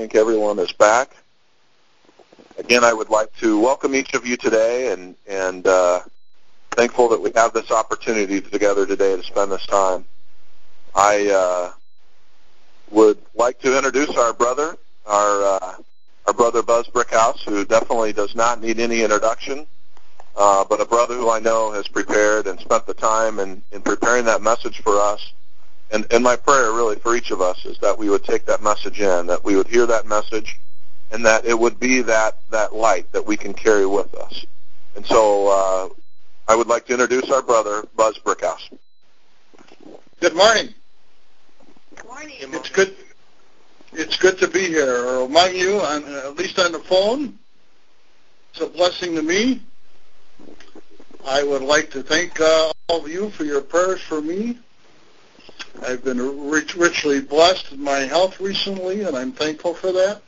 think everyone is back. Again, I would like to welcome each of you today, and thankful that we have this opportunity together today to spend this time. I would like to introduce our brother, our brother Buzz Brickhouse, who definitely does not need any introduction, but a brother who I know has prepared and spent the time in preparing that message for us. And my prayer really for each of us is that we would take that message in, that we would hear that message, and that it would be that light that we can carry with us. And so I would like to introduce our brother, Buzz Brickhouse. Good morning. Good morning. It's good to be here among you, at least on the phone. It's a blessing to me. I would like to thank all of you for your prayers for me. I've been richly blessed in my health recently, and I'm thankful for that.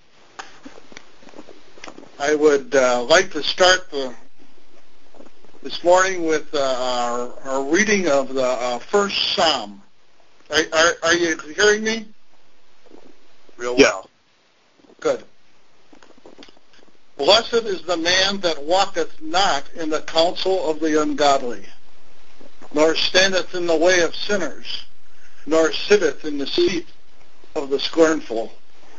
I would like to start this morning with our reading of the first Psalm. Are you hearing me? Real well. Good. Blessed is the man that walketh not in the counsel of the ungodly, nor standeth in the way of sinners, nor sitteth in the seat of the scornful.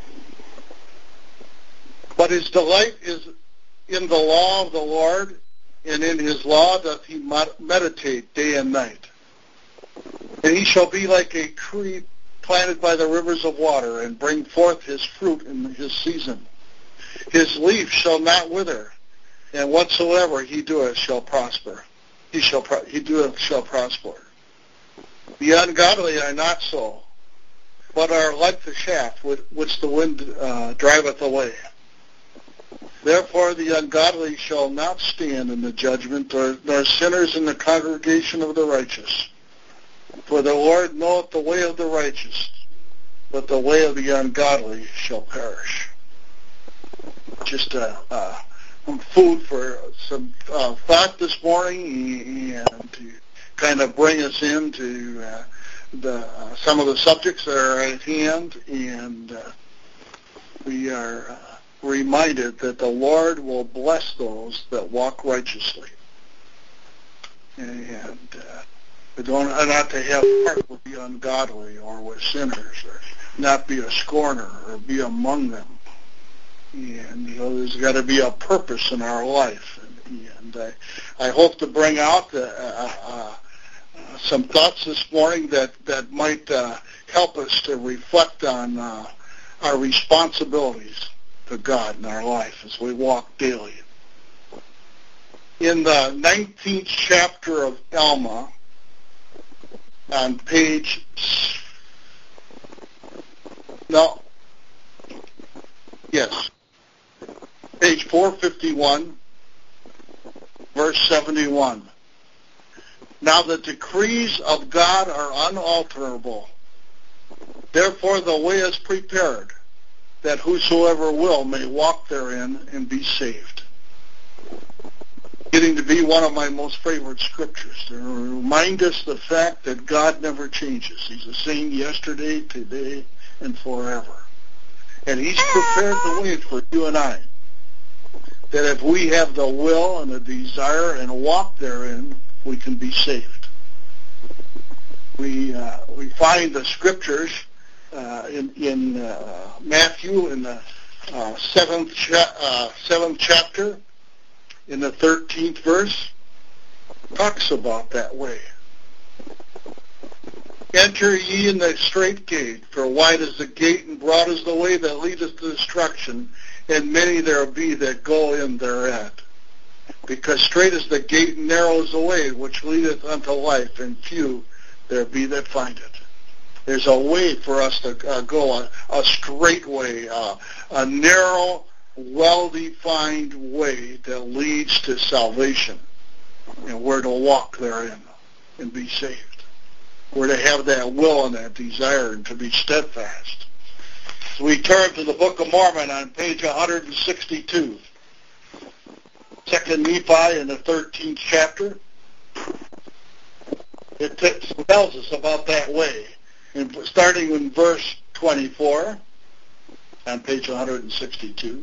But his delight is in the law of the Lord, and in his law doth he meditate day and night. And he shall be like a tree planted by the rivers of water, and bring forth his fruit in his season. His leaf shall not wither, and whatsoever he doeth shall prosper. He shall prosper. The ungodly are not so, but are like the shaft which the wind driveth away. Therefore the ungodly shall not stand in the judgment, nor sinners in the congregation of the righteous. For the Lord knoweth the way of the righteous, but the way of the ungodly shall perish. Just food for some thought this morning, and to kind of bring us into some of the subjects that are at hand, and we are reminded that the Lord will bless those that walk righteously, and we don't not to have part with the ungodly or with sinners, or not be a scorner or be among them. And there's got to be a purpose in our life, and I hope to bring out some thoughts this morning that might help us to reflect on our responsibilities to God in our life as we walk daily. In the 19th chapter of Alma, on page 451, verse 71. Now the decrees of God are unalterable. Therefore the way is prepared, that whosoever will may walk therein and be saved. Getting to be one of my most favorite scriptures to remind us the fact that God never changes. He's the same yesterday, today, and forever. And he's prepared the way for you and I, that if we have the will and the desire and walk therein, we can be saved. We find the scriptures in Matthew in the seventh chapter, in the 13th verse, talks about that way. Enter ye in the strait gate, for wide is the gate and broad is the way that leadeth to destruction, and many there be that go in thereat. Because strait is the gate and narrow is the way which leadeth unto life, and few there be that find it. There's a way for us to go, a straight way, a narrow, well-defined way that leads to salvation, and we're to walk therein and be saved. We're to have that will and that desire and to be steadfast. So we turn to the Book of Mormon on page 162. 2 Nephi in the 13th chapter. It tells us about that way. And starting in verse 24, on page 162.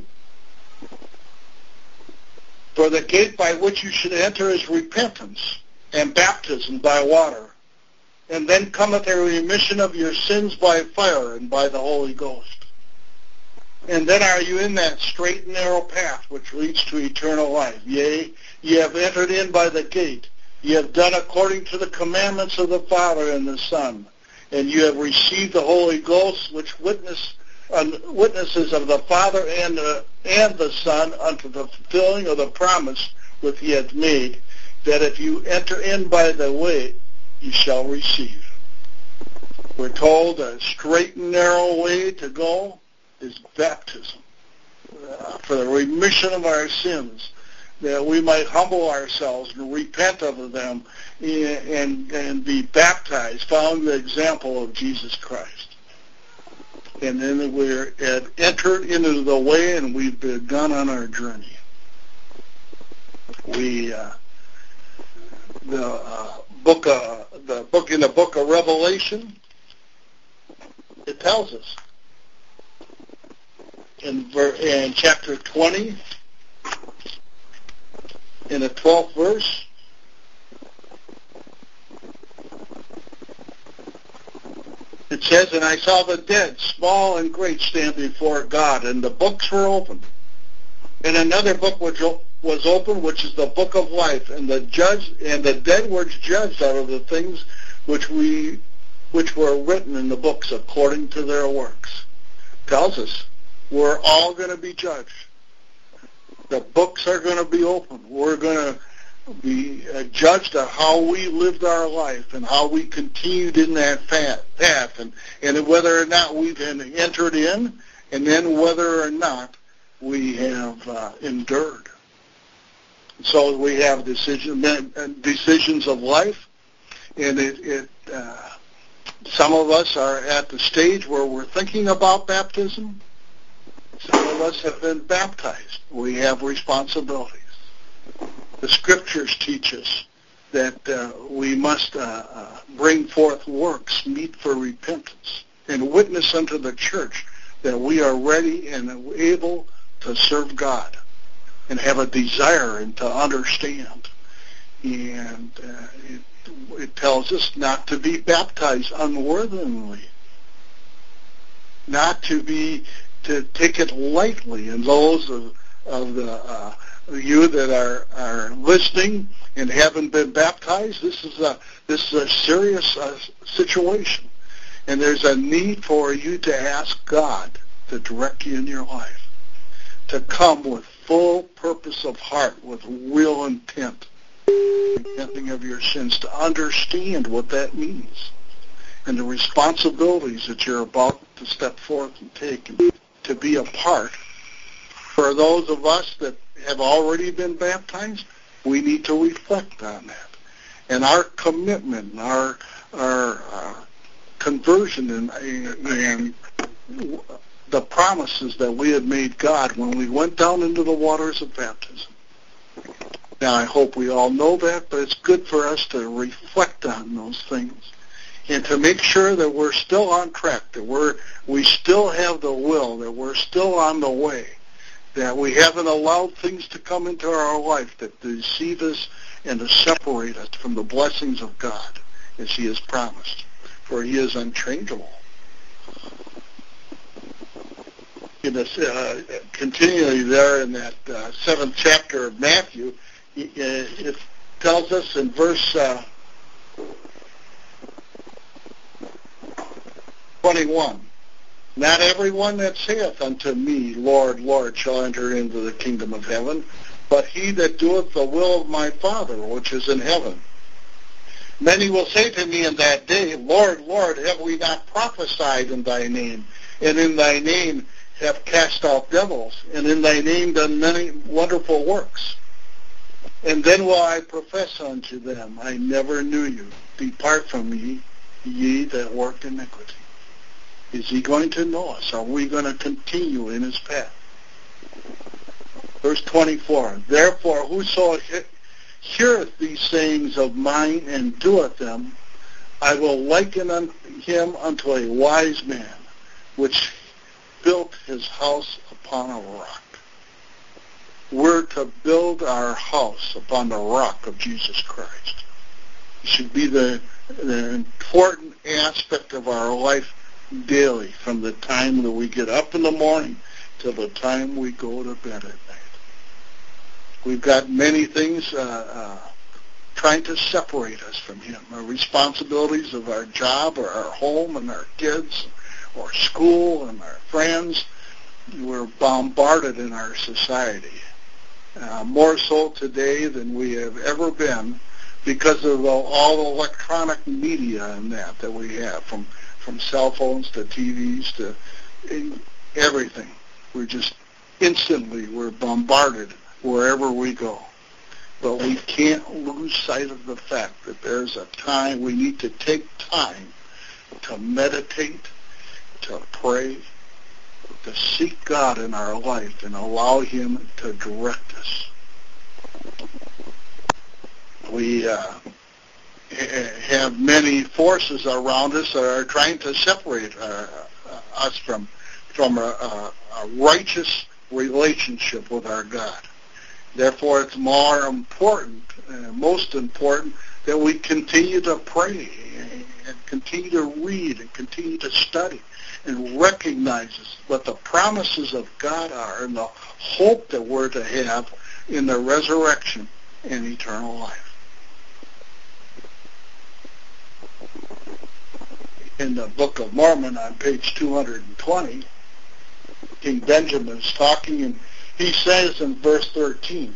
For the gate by which you should enter is repentance and baptism by water, and then cometh a remission of your sins by fire and by the Holy Ghost. And then are you in that straight and narrow path which leads to eternal life. Yea, ye have entered in by the gate. Ye have done according to the commandments of the Father and the Son. And you have received the Holy Ghost, which witnesses of the Father and the Son unto the fulfilling of the promise which he hath made, that if you enter in by the way, you shall receive. We're told a straight and narrow way to go is baptism, for the remission of our sins, that we might humble ourselves and repent of them and be baptized, following the example of Jesus Christ. And then we're entered into the way, and we've begun on our journey. The book in the book of Revelation, it tells us in chapter 20, in the 12th verse, it says, and I saw the dead, small and great, stand before God, and the books were opened. And another book was opened, which is the book of life, and the dead were judged out of the things which were written in the books according to their works. Tells us we're all going to be judged. The books are going to be opened. We're going to be judged on how we lived our life and how we continued in that path, and whether or not we've entered in, and then whether or not we have endured. So we have decisions of life, and some of us are at the stage where we're thinking about baptism. Some of us have been baptized. We have responsibilities. The Scriptures teach us that we must bring forth works meet for repentance and witness unto the church that we are ready and able to serve God and have a desire and to understand. And it tells us not to be baptized unworthily, not to take it lightly. And those of you that are listening and haven't been baptized, this is a serious situation, and there's a need for you to ask God to direct you in your life, to come with full purpose of heart, with real intent, repenting of your sins, to understand what that means and the responsibilities that you're about to step forth and take, and to be a part. For those of us that have already been baptized, we need to reflect on that. And our commitment, our conversion, and the promises that we had made God when we went down into the waters of baptism. Now, I hope we all know that, but it's good for us to reflect on those things and to make sure that we're still on track, that we still have the will, that we're still on the way, that we haven't allowed things to come into our life that deceive us and to separate us from the blessings of God as He has promised, for He is unchangeable. In this, continually there in that 7th chapter of Matthew, it tells us in verse 21, not everyone that saith unto me, Lord, Lord, shall enter into the kingdom of heaven, but he that doeth the will of my Father which is in heaven. Many will say to me in that day, Lord, Lord, have we not prophesied in thy name, and in thy name have cast out devils, and in thy name done many wonderful works? And then will I profess unto them, I never knew you. Depart from me, ye that work iniquity. Is He going to know us? Are we going to continue in His path? Verse 24, therefore whoso heareth these sayings of mine and doeth them, I will liken him unto a wise man, which built his house upon a rock. We're to build our house upon the rock of Jesus Christ. It should be the important aspect of our life daily, from the time that we get up in the morning till the time we go to bed at night. We've got many things trying to separate us from him. Our responsibilities of our job or our home and our kids or school and our friends. We're bombarded in our society. More so today than we have ever been, because of all the electronic media and that we have, from cell phones to TVs to everything. We're bombarded wherever we go. But we can't lose sight of the fact that there's a time we need to take time to meditate, to pray, to seek God in our life and allow him to direct us. We have many forces around us that are trying to separate us from a righteous relationship with our God. Therefore, it's more important, most important, that we continue to pray and continue to read and continue to study and recognize what the promises of God are and the hope that we're to have in the resurrection and eternal life. In the Book of Mormon on page 220, King Benjamin is talking, and he says in verse 13,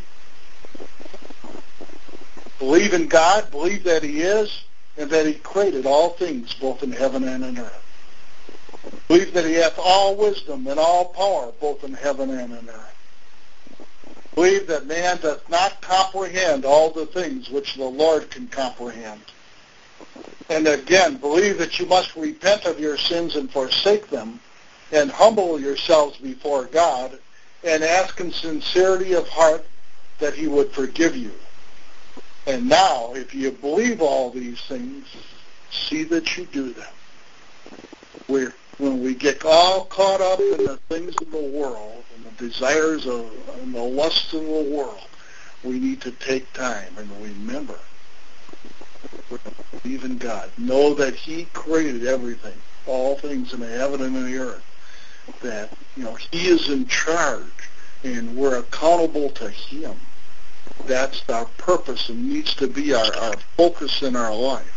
believe in God, believe that he is, and that he created all things, both in heaven and in earth. Believe that he hath all wisdom and all power, both in heaven and in earth. Believe that man doth not comprehend all the things which the Lord can comprehend. And again, believe that you must repent of your sins and forsake them, and humble yourselves before God, and ask in sincerity of heart that he would forgive you. And now, if you believe all these things, see that you do them. When we get all caught up in the things of the world and the desires and the lusts of the world, we need to take time and remember, believe in God. Know that he created everything, all things in the heaven and in the earth. That, he is in charge and we're accountable to him. That's our purpose and needs to be our focus in our life.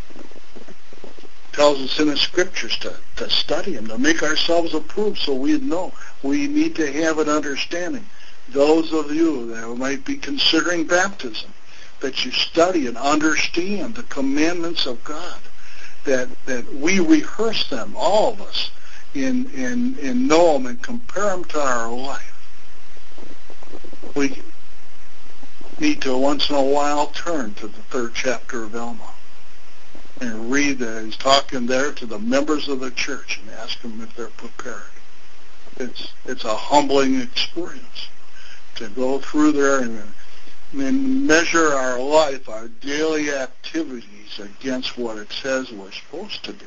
It tells us in the scriptures to study him, to make ourselves approved so we know. We need to have an understanding. Those of you that might be considering baptism, that you study and understand the commandments of God, that we rehearse them, all of us, and know them and compare them to our life. We need to once in a while turn to the 3rd chapter of Alma and read that he's talking there to the members of the church and ask them if they're prepared. It's a humbling experience to go through there and measure our life, our daily activities against what it says we're supposed to be.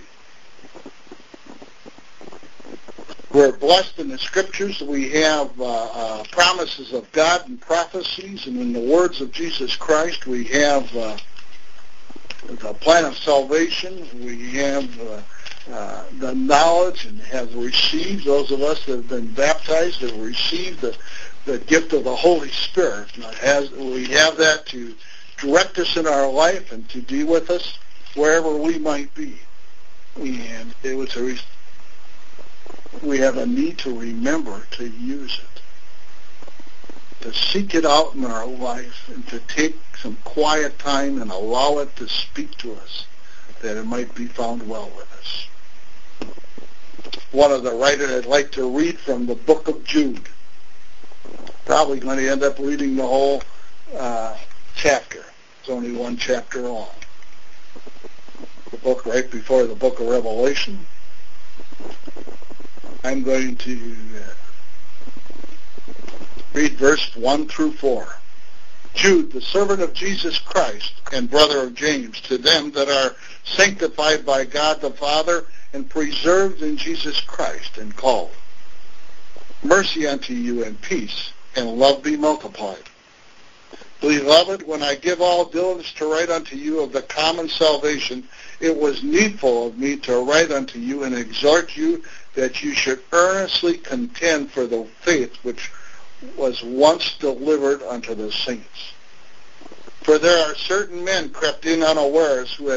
We're blessed in the scriptures. We have promises of God and prophecies, and in the words of Jesus Christ, we have the plan of salvation. We have the knowledge and have received, those of us that have been baptized have received the gift of the Holy Spirit. We have that to direct us in our life and to be with us wherever we might be. And we have a need to remember to use it, to seek it out in our life, and to take some quiet time and allow it to speak to us, that it might be found well with us. One of the writers I'd like to read from the book of Jude. Probably going to end up reading the whole chapter. It's only one chapter long. The book right before the book of Revelation. I'm going to read verse 1 through 4. Jude, the servant of Jesus Christ and brother of James, to them that are sanctified by God the Father and preserved in Jesus Christ and called. mercy unto you, and peace, and love be multiplied. Beloved, when I give all diligence to write unto you of the common salvation, it was needful of me to write unto you and exhort you that you should earnestly contend for the faith which was once delivered unto the saints. For there are certain men crept in unawares who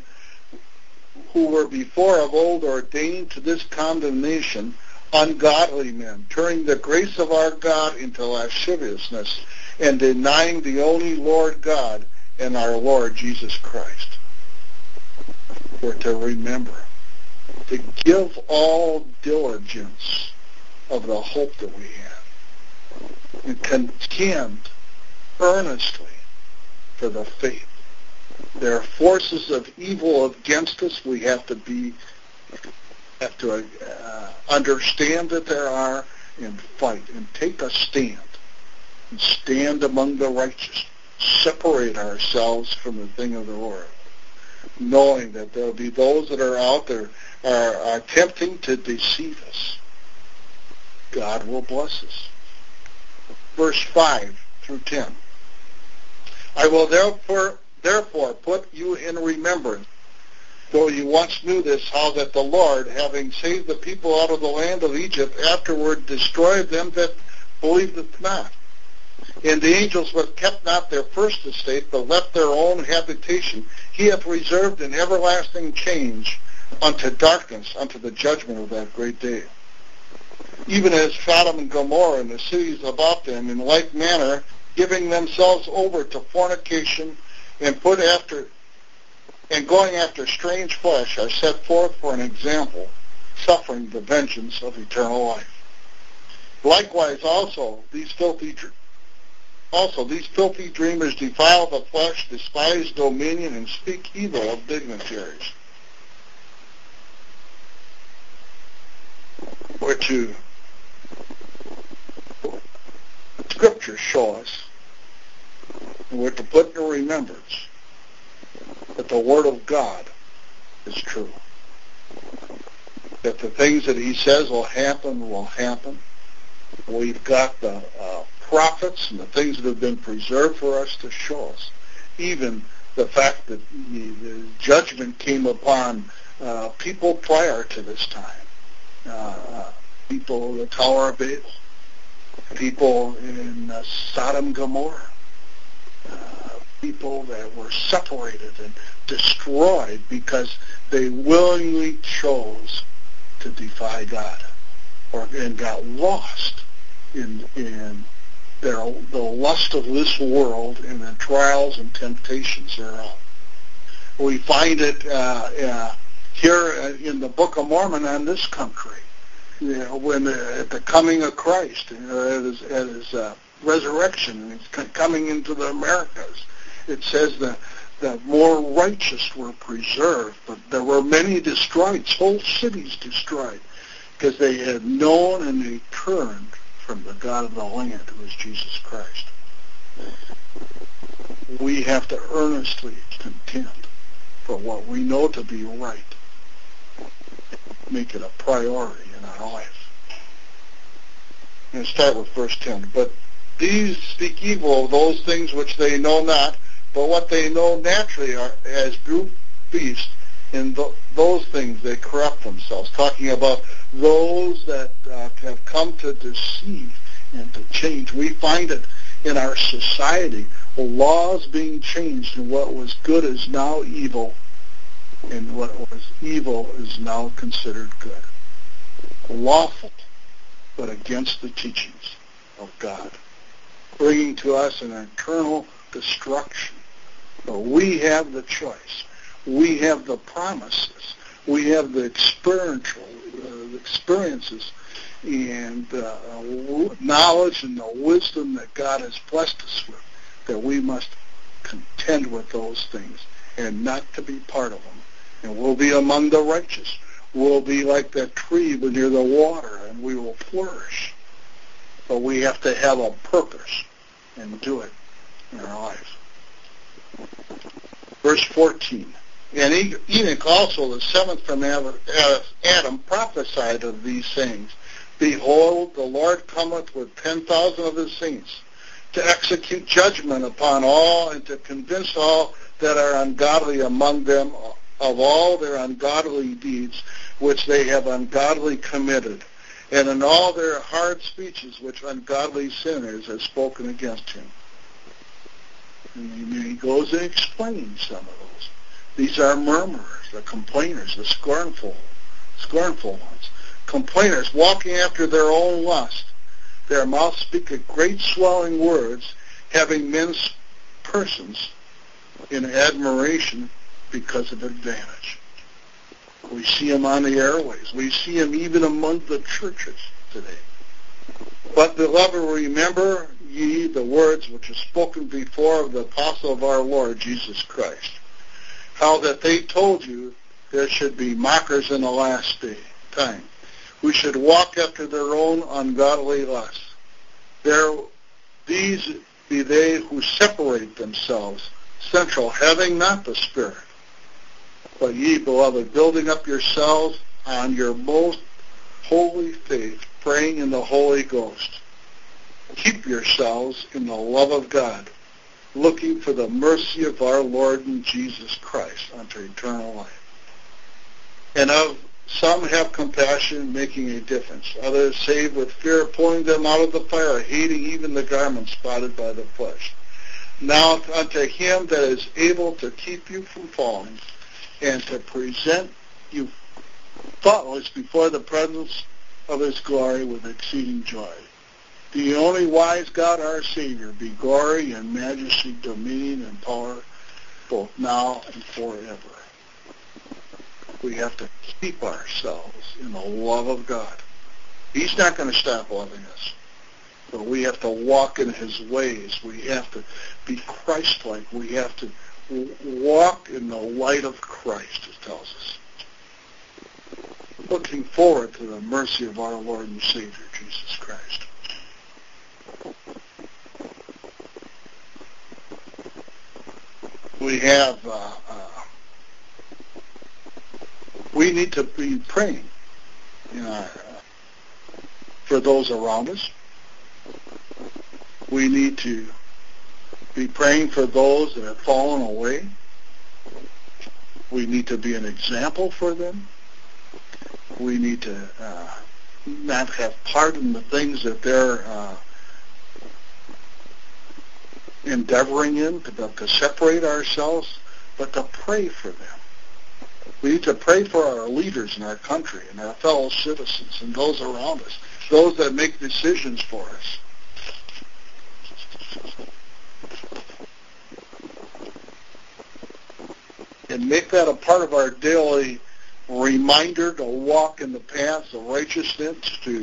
were before of old ordained to this condemnation, ungodly men, turning the grace of our God into lasciviousness, and denying the only Lord God and our Lord Jesus Christ. We're to remember to give all diligence of the hope that we have, and contend earnestly for the faith. There are forces of evil against us. We have to understand that there are, and fight and take a stand. And stand among the righteous. Separate ourselves from the thing of the world, knowing that there will be those that are out there are attempting to deceive us. God will bless us. Verse 5 through 10. I will therefore put you in remembrance, though you once knew this, how that the Lord, having saved the people out of the land of Egypt, afterward destroyed them that believed it not. And the angels which kept not their first estate, but left their own habitation, he hath reserved in everlasting change unto darkness, unto the judgment of that great day. Even as Sodom and Gomorrah and the cities about them, in like manner, giving themselves over to fornication, and going after strange flesh, are set forth for an example, suffering the vengeance of eternal life. Likewise also these filthy dreamers defile the flesh, despise dominion, and speak evil of dignitaries. Which Scriptures show us, and we're to put in remembrance that the Word of God is true. That the things that He says will happen will happen. We've got the prophets and the things that have been preserved for us to show us. Even the fact that the judgment came upon people prior to this time. People of the Tower of Babel. People in Sodom and Gomorrah. People that were separated and destroyed because they willingly chose to defy God, and got lost in the lust of this world and the trials and temptations thereof. We find it here in the Book of Mormon and this country, when at the coming of Christ, at his resurrection, and he's coming into the Americas. It says that the more righteous were preserved, but there were many destroyed, whole cities destroyed, because they had known and they turned from the God of the land, who is Jesus Christ. We have to earnestly contend for what we know to be right. Make it a priority in our life. I'm going to start with verse 10. But these speak evil of those things which they know not, but what they know naturally are as brute beasts. In those things they corrupt themselves. Talking about those that have come to deceive and to change. We find it in our society. Laws being changed, and what was good is now evil, and what was evil is now considered good. Lawful, but against the teachings of God, bringing to us an eternal destruction. But we have the choice. We have the promises. We have the experiences and knowledge and the wisdom that God has blessed us with, that we must contend with those things and not to be part of them. And we'll be among the righteous. We'll be like that tree near the water, and we will flourish. But we have to have a purpose and do it in our lives. Verse 14. And Enoch also, the seventh from Adam, prophesied of these things. Behold, the Lord cometh with 10,000 of his saints, to execute judgment upon all, and to convince all that are ungodly among them of all their ungodly deeds which they have ungodly committed, and in all their hard speeches which ungodly sinners have spoken against him. And he goes and explains some of those. These are murmurers, the complainers, the scornful ones. Complainers, walking after their own lust. Their mouth speaketh great swelling words, having men's persons in admiration because of advantage. We see them on the airways. We see them even among the churches today. But, beloved, remember ye the words which are spoken before of the apostle of our Lord Jesus Christ, how that they told you there should be mockers in the last time, who should walk after their own ungodly lusts. These be they who separate themselves sensual, having not the Spirit. But ye, beloved, building up yourselves on your most holy faith, praying in the Holy Ghost. Keep yourselves in the love of God, looking for the mercy of our Lord and Jesus Christ unto eternal life. And of some have compassion, making a difference. Others save with fear, pulling them out of the fire, hating even the garment spotted by the flesh. Now unto him that is able to keep you from falling, and to present you faultless before the presence of his glory with exceeding joy. The only wise God, our Savior, be glory and majesty, dominion and power, both now and forever. We have to keep ourselves in the love of God. He's not going to stop loving us. But we have to walk in his ways. We have to be Christ-like. We have to walk in the light of Christ, it tells us. Looking forward to the mercy of our Lord and Savior, Jesus Christ. We need to be praying for those around us. We need to be praying for those that have fallen away. We need to be an example for them. We need to not have part in the things that they're endeavoring in, to separate ourselves, but to pray for them. We need to pray for our leaders in our country and our fellow citizens and those around us, those that make decisions for us. And make that a part of our daily reminder to walk in the paths of righteousness, to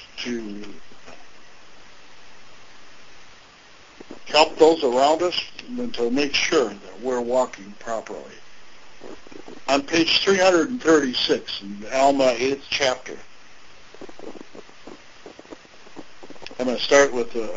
help those around us, and to make sure that we're walking properly. On page 336 in Alma 8th chapter, I'm going to start with the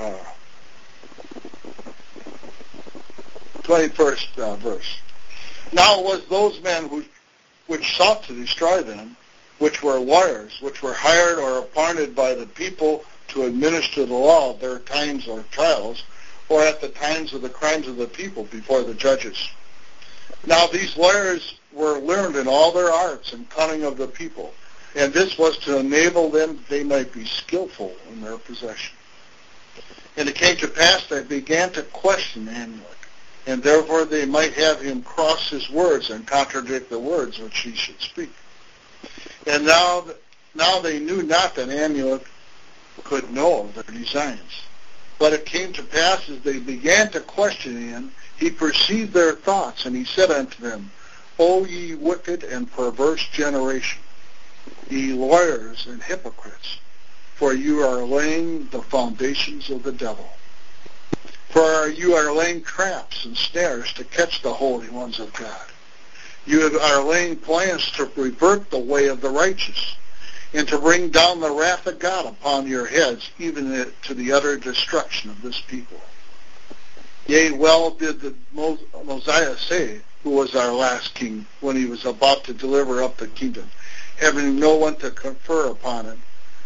21st verse. Now it was those men which sought to destroy them, which were lawyers, which were hired or appointed by the people to administer the law at their times or trials, or at the times of the crimes of the people before the judges. Now these lawyers were learned in all their arts and cunning of the people, and this was to enable them that they might be skillful in their possession. And it came to pass that they began to question Amulek, and therefore they might have him cross his words and contradict the words which he should speak. And now they knew not that Amulek could know of their designs. But it came to pass as they began to question him, he perceived their thoughts, and he said unto them, O ye wicked and perverse generation, ye lawyers and hypocrites, for you are laying the foundations of the devil. For you are laying traps and snares to catch the holy ones of God. You are laying plans to revert the way of the righteous, and to bring down the wrath of God upon your heads, even to the utter destruction of this people. Yea, well did the Mosiah say, who was our last king, when he was about to deliver up the kingdom, having no one to confer upon it,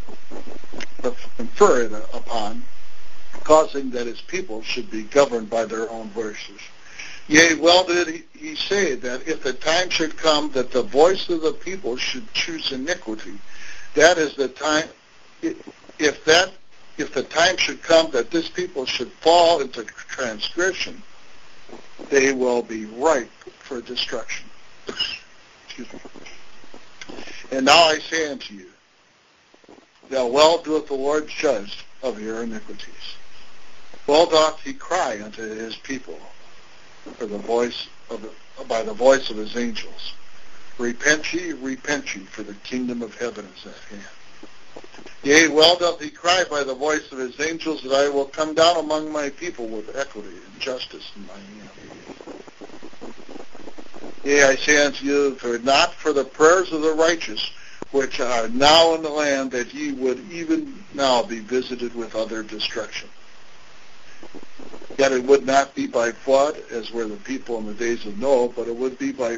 confer it upon, causing that his people should be governed by their own voices. Yea, well did he say that if the time should come that the voice of the people should choose iniquity, that is the time, if the time should come that this people should fall into transgression, they will be ripe for destruction. Excuse me. And now I say unto you, that well doeth the Lord judge of your iniquities. Well doth he cry unto his people by the voice of his angels. Repent ye, for the kingdom of heaven is at hand. Yea, well doth he cry by the voice of his angels that I will come down among my people with equity and justice in my hand. Yea, I say unto you, not for the prayers of the righteous, which are now in the land, that ye would even now be visited with utter destruction. Yet it would not be by flood, as were the people in the days of Noah, but it would be by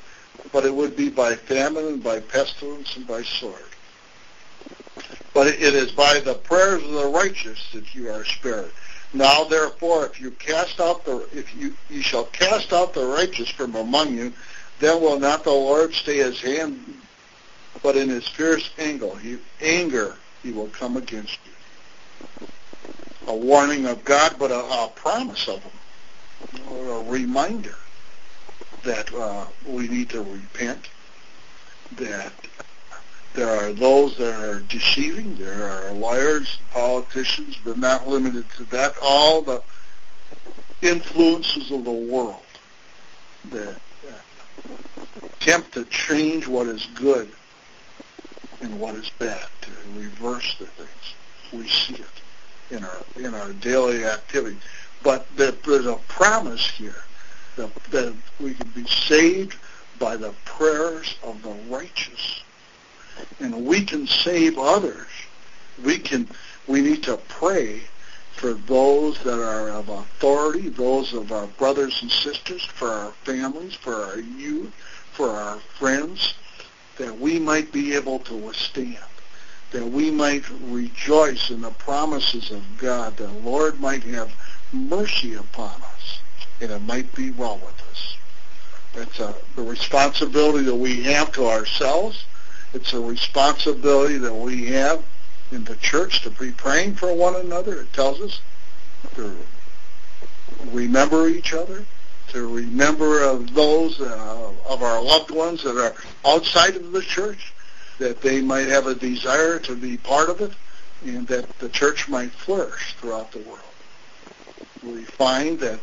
famine and by pestilence and by sword. But it is by the prayers of the righteous that you are spared. Now therefore, if you shall cast out the righteous from among you, then will not the Lord stay his hand, but in his fierce anger he will come against you. A warning of God, but a promise of him, or a reminder that we need to repent, that there are those that are deceiving, there are liars, politicians, but not limited to that, all the influences of the world that attempt to change what is good and what is bad, to reverse the things. We see it in our daily activity. But there's a promise here that we can be saved by the prayers of the righteous. And we can save others. We need to pray for those that are of authority, those of our brothers and sisters, for our families, for our youth, for our friends, that we might be able to withstand, that we might rejoice in the promises of God, that the Lord might have mercy upon us, and it might be well with us. It's the responsibility that we have to ourselves. It's a responsibility that we have in the church to be praying for one another. It tells us to remember each other, to remember of those of our loved ones that are outside of the church, that they might have a desire to be part of it, and that the church might flourish throughout the world. We find that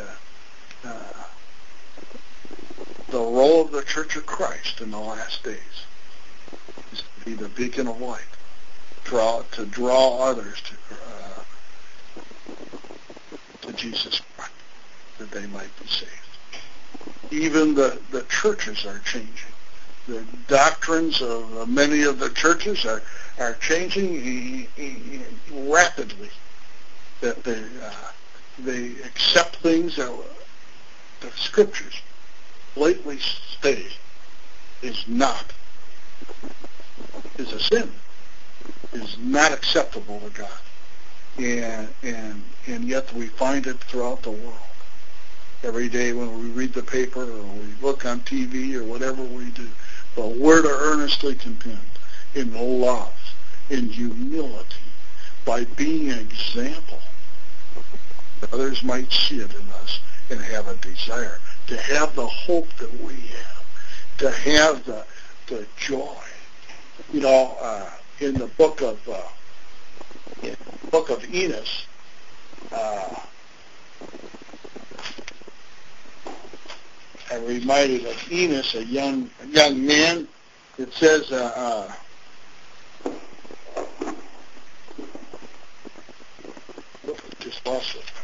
the role of the Church of Christ in the last days is to be the beacon of light, to draw others to Jesus Christ, that they might be saved. Even the churches are changing. The doctrines of many of the churches are changing rapidly. That they accept things that the Scriptures blatantly state is a sin, is not acceptable to God, and yet we find it throughout the world. Every day when we read the paper or we look on TV or whatever we do, but we're to earnestly contend in love, in humility, by being an example, that others might see it in us and have a desire, to have the hope that we have, to have the joy. You know, in the book of Enos, I'm reminded of Enos, a young man. It says, just lost it.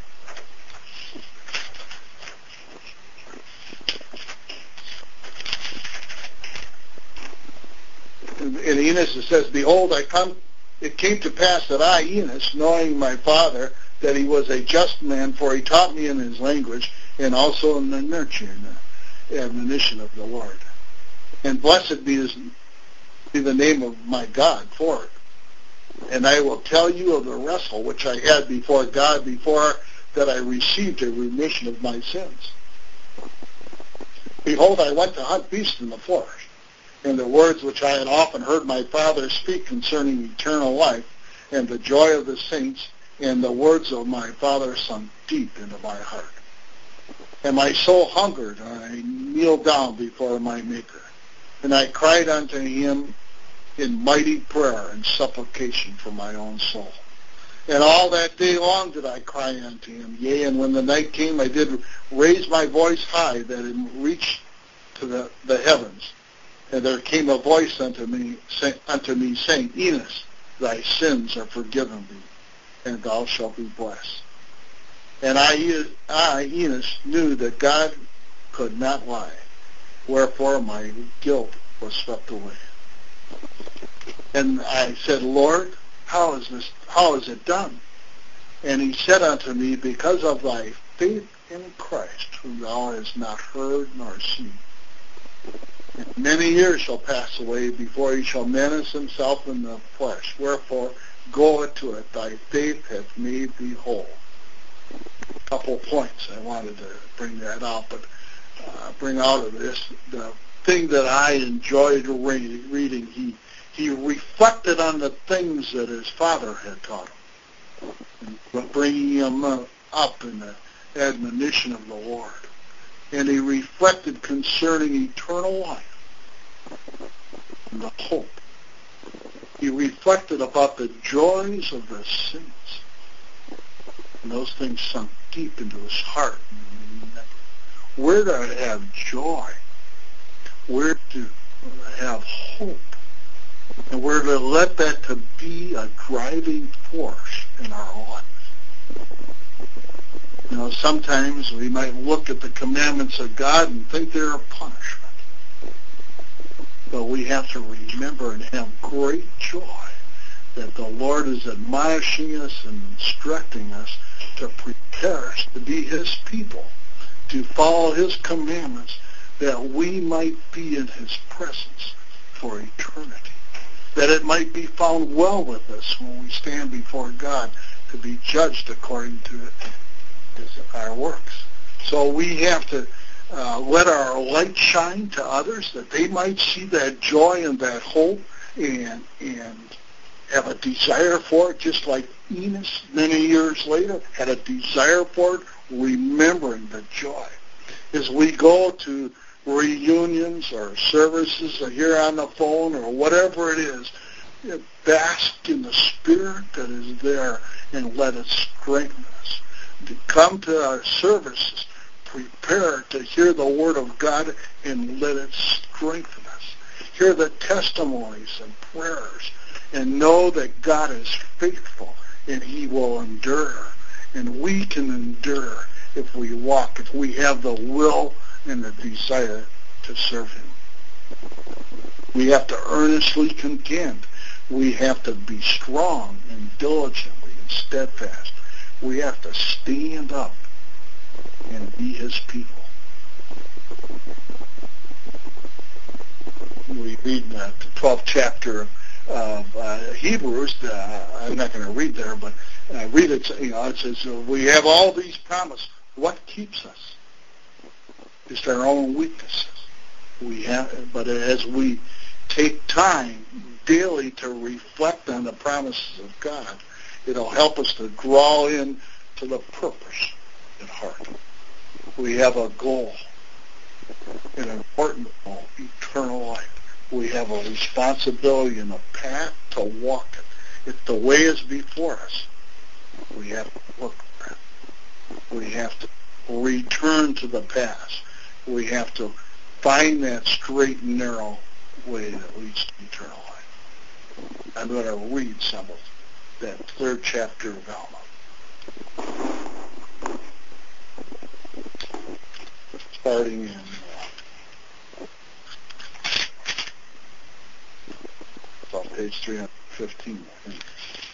In Enos it says, "Behold, it came to pass that I, Enos, knowing my father, that he was a just man, for he taught me in his language, and also in the nurturing admonition of the Lord. And blessed be the name of my God for it. And I will tell you of the wrestle which I had before God before that I received a remission of my sins. Behold, I went to hunt beasts in the forest, and the words which I had often heard my Father speak concerning eternal life and the joy of the saints, and the words of my Father sunk deep into my heart. And my soul hungered, and I kneeled down before my Maker. And I cried unto him in mighty prayer and supplication for my own soul. And all that day long did I cry unto him. Yea, and when the night came, I did raise my voice high, that it reached to the heavens. And there came a voice unto me, saying, Enos, thy sins are forgiven thee, and thou shalt be blessed. And I, Enos, knew that God could not lie, wherefore my guilt was swept away. And I said, Lord, how is it done? And he said unto me, because of thy faith in Christ, whom thou hast not heard nor seen. And many years shall pass away before he shall manifest himself in the flesh. Wherefore, go to it, thy faith hath made thee whole. A couple points I wanted to bring that out, but bring out of this the thing that I enjoyed reading. He reflected on the things that his father had taught him, bringing him up in the admonition of the Lord. And he reflected concerning eternal life and the hope. He reflected about the joys of the saints. And those things sunk deep into his heart. We're to have joy. We're to have hope. And we're to let that to be a driving force in our life. You know, sometimes we might look at the commandments of God and think they're a punishment. But we have to remember and have great joy that the Lord is admonishing us and instructing us to prepare us to be his people, to follow his commandments, that we might be in his presence for eternity, that it might be found well with us when we stand before God to be judged according to our works. So we have to let our light shine to others, that they might see that joy and that hope and have a desire for it, just like Enos many years later had a desire for it, remembering the joy. As we go to reunions or services or here on the phone or whatever it is, bask in the spirit that is there and let it strengthen us. To come to our services, prepare to hear the Word of God and let it strengthen us. Hear the testimonies and prayers and know that God is faithful and he will endure. And we can endure if we have the will and the desire to serve him. We have to earnestly contend. We have to be strong and diligently and steadfast. We have to stand up and be his people. We read the 12th chapter of Hebrews. I'm not going to read there, but read it. It says, we have all these promises. What keeps us? It's our own weaknesses. But as we take time daily to reflect on the promises of God, it'll help us to draw in to the purpose at heart. We have a goal, an important goal, eternal life. We have a responsibility and a path to walk it. If the way is before us, we have to look for it. We have to return to the past. We have to find that straight and narrow way that leads to eternal life. I'm going to read some of that 3rd chapter of Alma. Starting in about page 315, I think.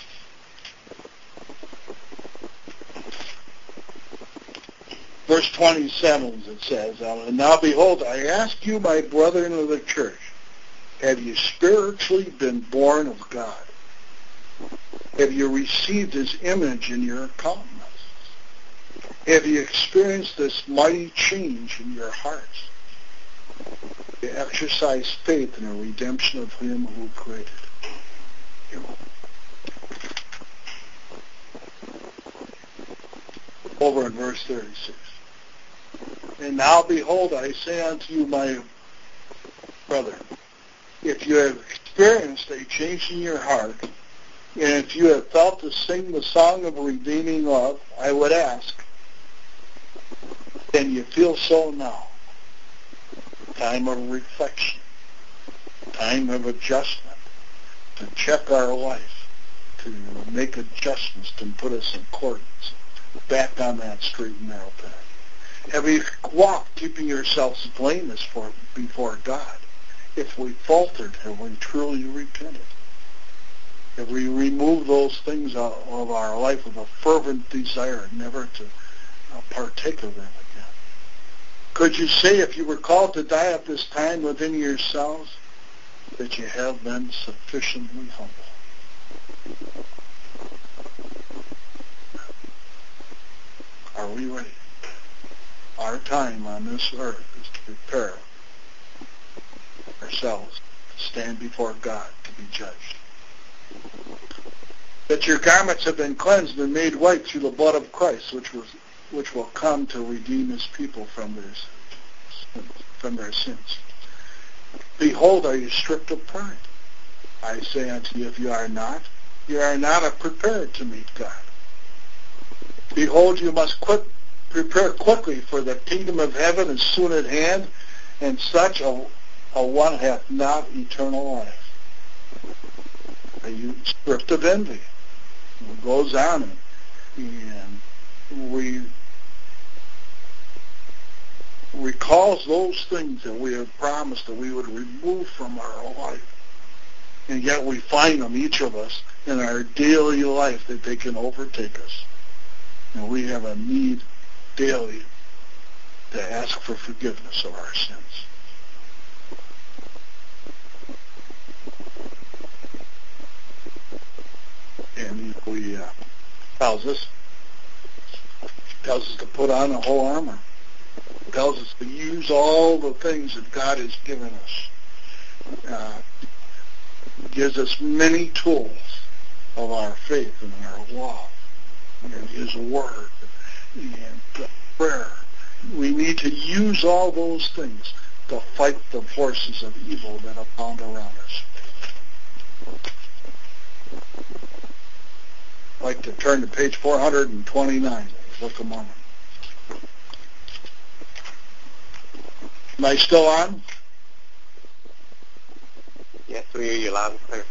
Verse 27, it says, and now behold, I ask you, my brethren of the church, have you spiritually been born of God? Have you received his image in your countenance? Have you experienced this mighty change in your hearts? You exercise faith in the redemption of him who created you. Over in verse 36. And now behold, I say unto you, my brother, if you have experienced a change in your heart, and if you have felt to sing the song of redeeming love, I would ask, can you feel so now? Time of reflection, time of adjustment, to check our life, to make adjustments, to put us in accordance, back on that straight and narrow path. Have you walked keeping yourselves blameless before God? If we faltered, have we truly repented? Have we removed those things out of our life with a fervent desire never to partake of them again? Could you say, if you were called to die at this time within yourselves, that you have been sufficiently humble? Are we ready? Our time on this earth is to prepare ourselves to stand before God to be judged. That your garments have been cleansed and made white through the blood of Christ, which will come to redeem his people from their sins. Behold, are you stripped of pride? I say unto you, if you are not prepared to meet God. Behold, you must prepare quickly, for the kingdom of heaven is soon at hand, and such a one hath not eternal life. Are you stripped of envy? It goes on, and we recalls those things that we have promised that we would remove from our life, and yet we find them, each of us, in our daily life, that they can overtake us. And we have a need daily to ask for forgiveness of our sins. And we tells us to put on the whole armor. It tells us to use all the things that God has given us. Gives us many tools of our faith and our love and his word and prayer. We need to use all those things to fight the forces of evil that abound around us. I'd like to turn to page 429. Look a moment. Am I still on? Yes, we hear you loud and clear.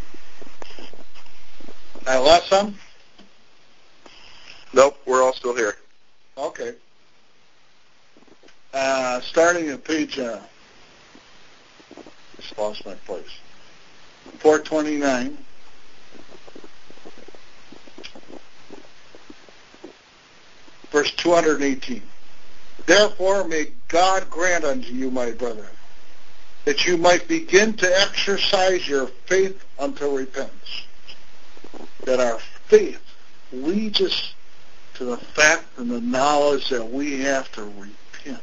I lost some? Nope, we're all still here. Okay. Starting at page, just lost my place, 429. Verse 218. Therefore may God grant unto you, my brethren, that you might begin to exercise your faith unto repentance. That our faith leads us to the fact and the knowledge that we have to repent.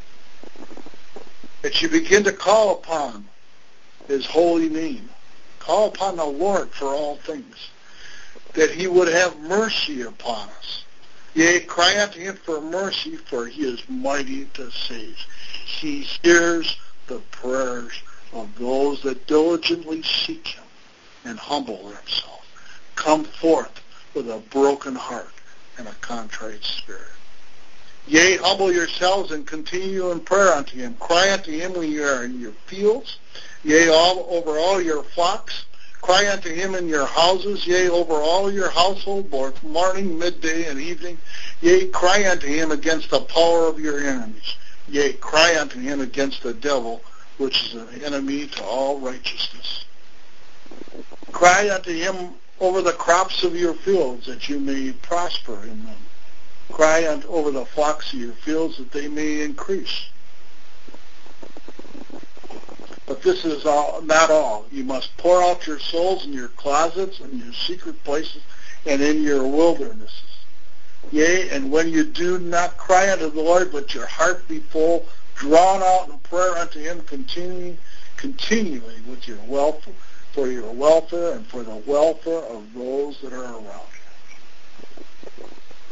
That you begin to call upon his holy name. Call upon the Lord for all things. That he would have mercy upon us. Yea, cry unto him for mercy, for he is mighty to save. He hears the prayers of those that diligently seek him and humble themselves. Come forth with a broken heart and a contrite spirit. Yea, humble yourselves and continue in prayer unto him. Cry unto him when you are in your fields. Yea, over all your flocks. Cry unto him in your houses. Yea, over all your household, both morning, midday, and evening. Yea, cry unto him against the power of your enemies. Yea, cry unto him against the devil, which is an enemy to all righteousness. Cry unto him over the crops of your fields, that you may prosper in them. Cry unto over the flocks of your fields, that they may increase. The this is not all. You must pour out your souls in your closets and your secret places and in your wildernesses. Yea, and when you do not cry unto the Lord, but your heart be full, drawn out in prayer unto him, continually with your welfare, for your welfare and for the welfare of those that are around you.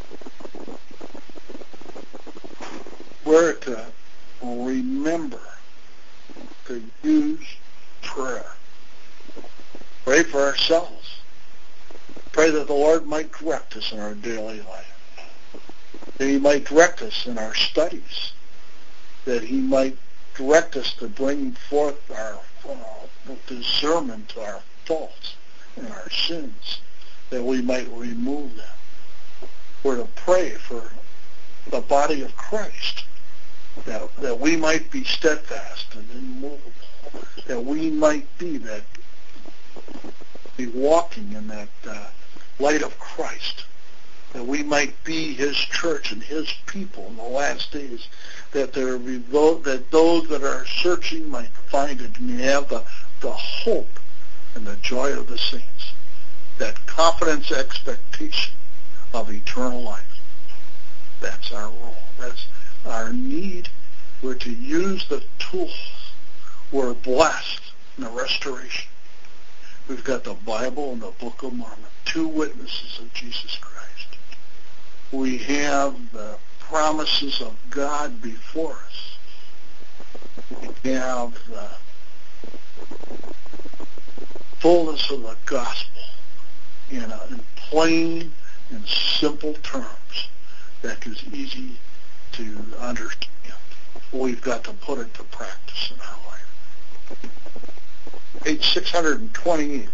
We're to remember to use prayer. Pray for ourselves. Pray that the Lord might direct us in our daily life. That he might direct us in our studies. That he might direct us to bring forth our discernment to our faults and our sins, that we might remove them. We're to pray for the body of Christ, that we might be steadfast and immovable, that we might be walking in that light of Christ, that we might be his church and his people in the last days, that that those that are searching might find it and have the hope and the joy of the saints, that confidence expectation of eternal life. That's our role. That's our need. We're to use the tools. We're blessed in the restoration. We've got the Bible and the Book of Mormon, two witnesses of Jesus Christ. We have the promises of God before us. We have the fullness of the gospel in plain and simple terms that is easy to understand. We've got to put it to practice in our life. Page 628.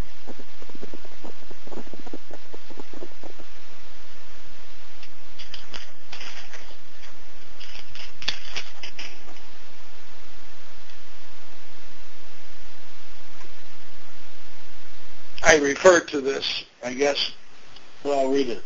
I referred to this, I guess. Well, I'll read it.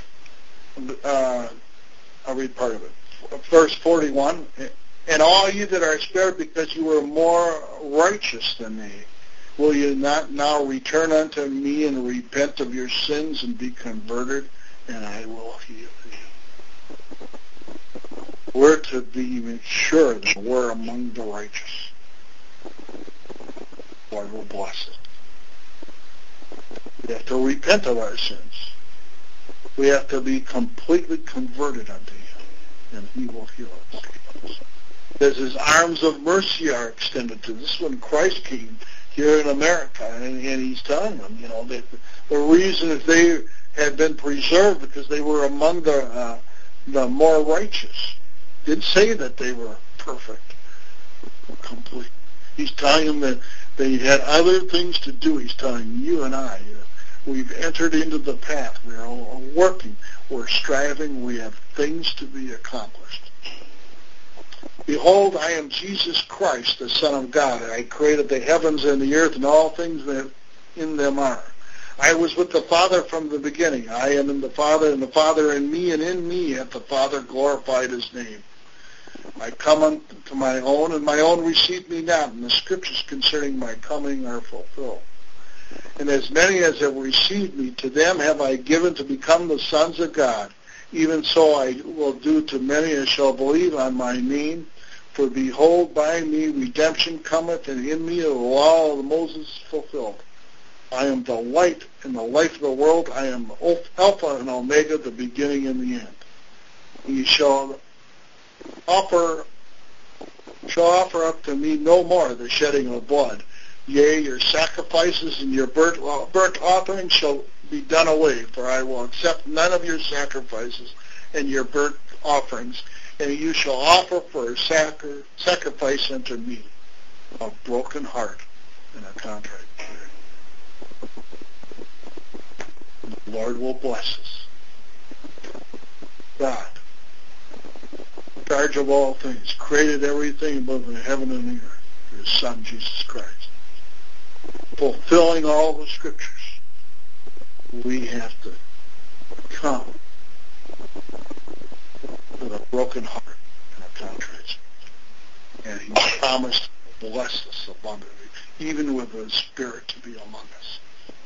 I'll read part of it. Verse 41, and all you that are spared because you were more righteous than they, will you not now return unto me and repent of your sins and be converted, and I will heal you. We're to be sure that we're among the righteous. Lord will bless it. We have to repent of our sins. We have to be completely converted unto him, and he will heal us. As his arms of mercy are extended to us. When Christ came here in America, and he's telling them, that the reason that they had been preserved because they were among the more righteous. Didn't say that they were perfect, complete. He's telling them that they had other things to do. He's telling you and I, we've entered into the path. We're all working. We're striving. We have things to be accomplished. Behold, I am Jesus Christ, the Son of God. I created the heavens and the earth and all things that in them are. I was with the Father from the beginning. I am in the Father, and the Father in me, and in me hath the Father glorified his name. I come unto my own, and my own received me not, and the scriptures concerning my coming are fulfilled. And as many as have received me, to them have I given to become the sons of God. Even so I will do to many as shall believe on my name. For behold, by me redemption cometh, and in me the law of Moses fulfilled. I am the light and the life of the world. I am Alpha and Omega, the beginning and the end. Ye shall offer up to me no more the shedding of blood. Yea, your sacrifices and your burnt offerings shall be done away, for I will accept none of your sacrifices and your burnt offerings, and you shall offer for a sacrifice unto me a broken heart and a contrite spirit. The Lord will bless us. God, in charge of all things, created everything above the heaven and the earth through his Son, Jesus Christ. Fulfilling all the scriptures, we have to come with a broken heart and a contrite spirit. And he promised to bless us abundantly, even with the Spirit to be among us.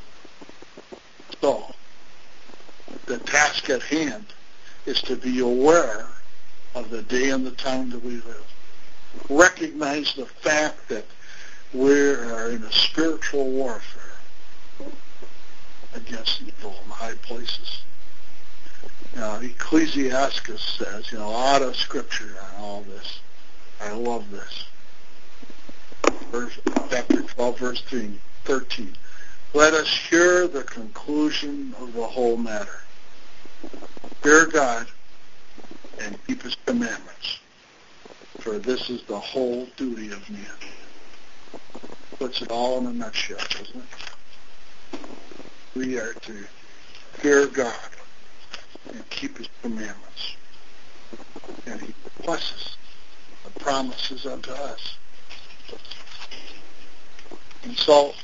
So, the task at hand is to be aware of the day and the time that we live. Recognize the fact that we are in a spiritual warfare against evil in high places. Now, Ecclesiastes says, a lot of scripture on all this. I love this. Chapter 12, verse 13. Let us hear the conclusion of the whole matter. Fear God and keep his commandments, for this is the whole duty of man. Puts it all in a nutshell, doesn't it? We are to fear God and keep his commandments. And he blesses the promises unto us. And so,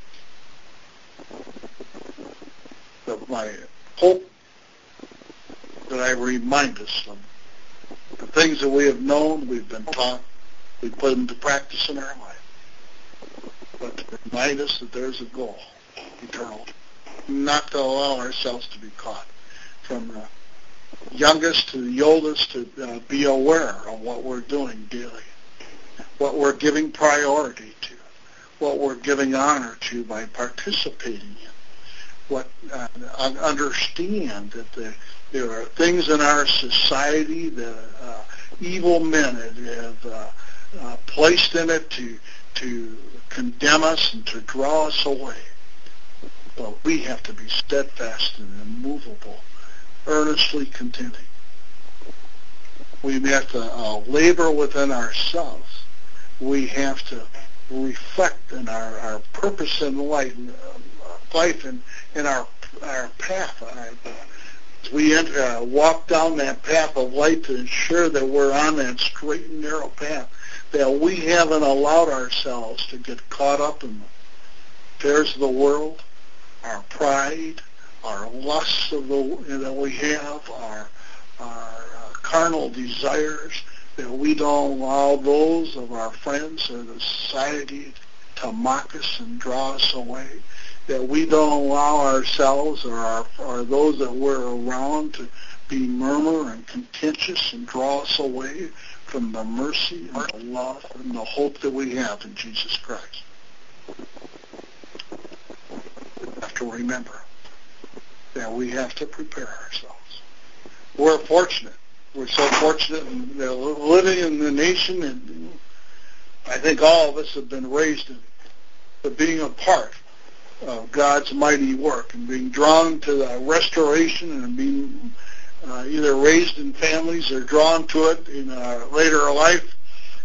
my hope that I remind us of the things that we have known, we've been taught, we put into practice in our life. But to remind us that there's a goal, eternal, not to allow ourselves to be caught. From the youngest to the oldest, to be aware of what we're doing daily, what we're giving priority to, what we're giving honor to by participating in, what understand that there are things in our society that evil men have placed in it to condemn us and to draw us away. But we have to be steadfast and immovable, earnestly contending. We have to labor within ourselves. We have to reflect in our purpose in life and in our path. As we walk down that path of light to ensure that we're on that straight and narrow path, that we haven't allowed ourselves to get caught up in the affairs of the world, our pride, our lusts that we have, our carnal desires, that we don't allow those of our friends or the society to mock us and draw us away, that we don't allow ourselves or those that we're around to be murmur and contentious and draw us away from the mercy and the love and the hope that we have in Jesus Christ. We have to remember that we have to prepare ourselves. We're fortunate. We're so fortunate in living in the nation, and I think all of us have been raised to being a part of God's mighty work and being drawn to the restoration and being either raised in families or drawn to it in our later life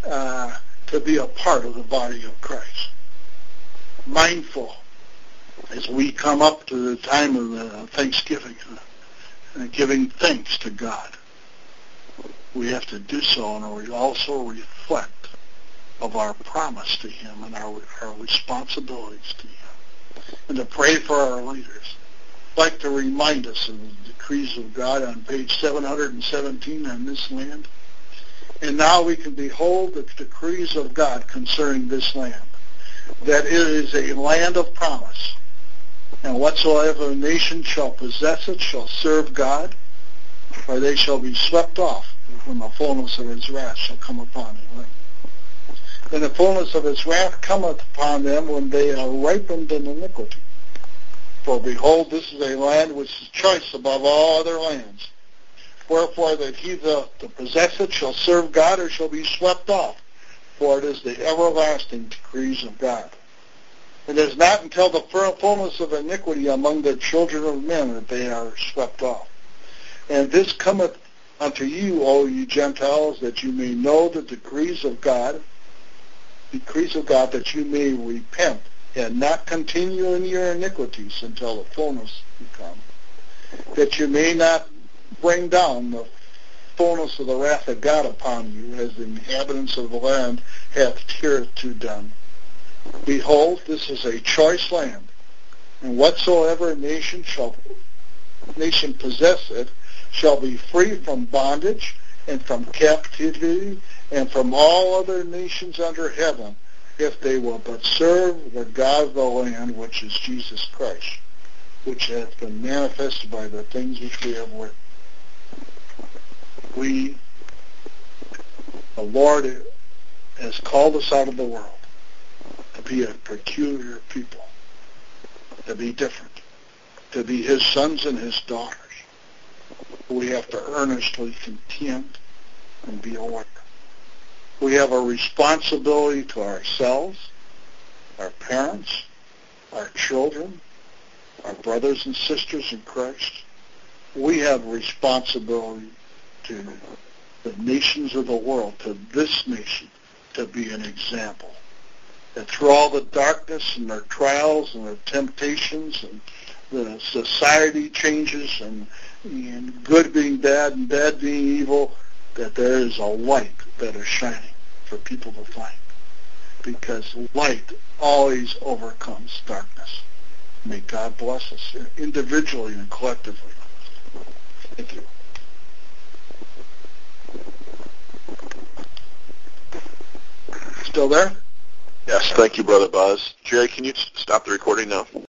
to be a part of the body of Christ. Mindful as we come up to the time of Thanksgiving and giving thanks to God. We have to do so, and we also reflect of our promise to him and our responsibilities to him, and to pray for our leaders. I'd like to remind us of the decrees of God on page 717 on this land. And now we can behold the decrees of God concerning this land, that it is a land of promise, and whatsoever nation shall possess it shall serve God, or they shall be swept off when the fullness of his wrath shall come upon them. And the fullness of his wrath cometh upon them when they are ripened in iniquity. For behold, this is a land which is choice above all other lands. Wherefore that he that possess it shall serve God or shall be swept off. For it is the everlasting decrees of God. It is not until the fullness of iniquity among the children of men that they are swept off. And this cometh unto you, O ye Gentiles, that you may know the decrees of God, that you may repent and not continue in your iniquities until the fullness be come, that you may not bring down the fullness of the wrath of God upon you, as the inhabitants of the land hath hereto done. Behold, this is a choice land, and whatsoever nation possess it shall be free from bondage and from captivity and from all other nations under heaven, if they will but serve the God of the land, which is Jesus Christ, which hath been manifested by the things which we have written. The Lord has called us out of the world to be a peculiar people, to be different, to be his sons and his daughters. We have to earnestly contend and be aware. We have a responsibility to ourselves, our parents, our children, our brothers and sisters in Christ. We have a responsibility to the nations of the world, to this nation, to be an example. And through all the darkness and their trials and their temptations and the society changes and good being bad and bad being evil, that there is a light that is shining for people to find. Because light always overcomes darkness. May God bless us individually and collectively. Thank you. Still there? Yes, thank you, Brother Buzz. Jerry, can you stop the recording now?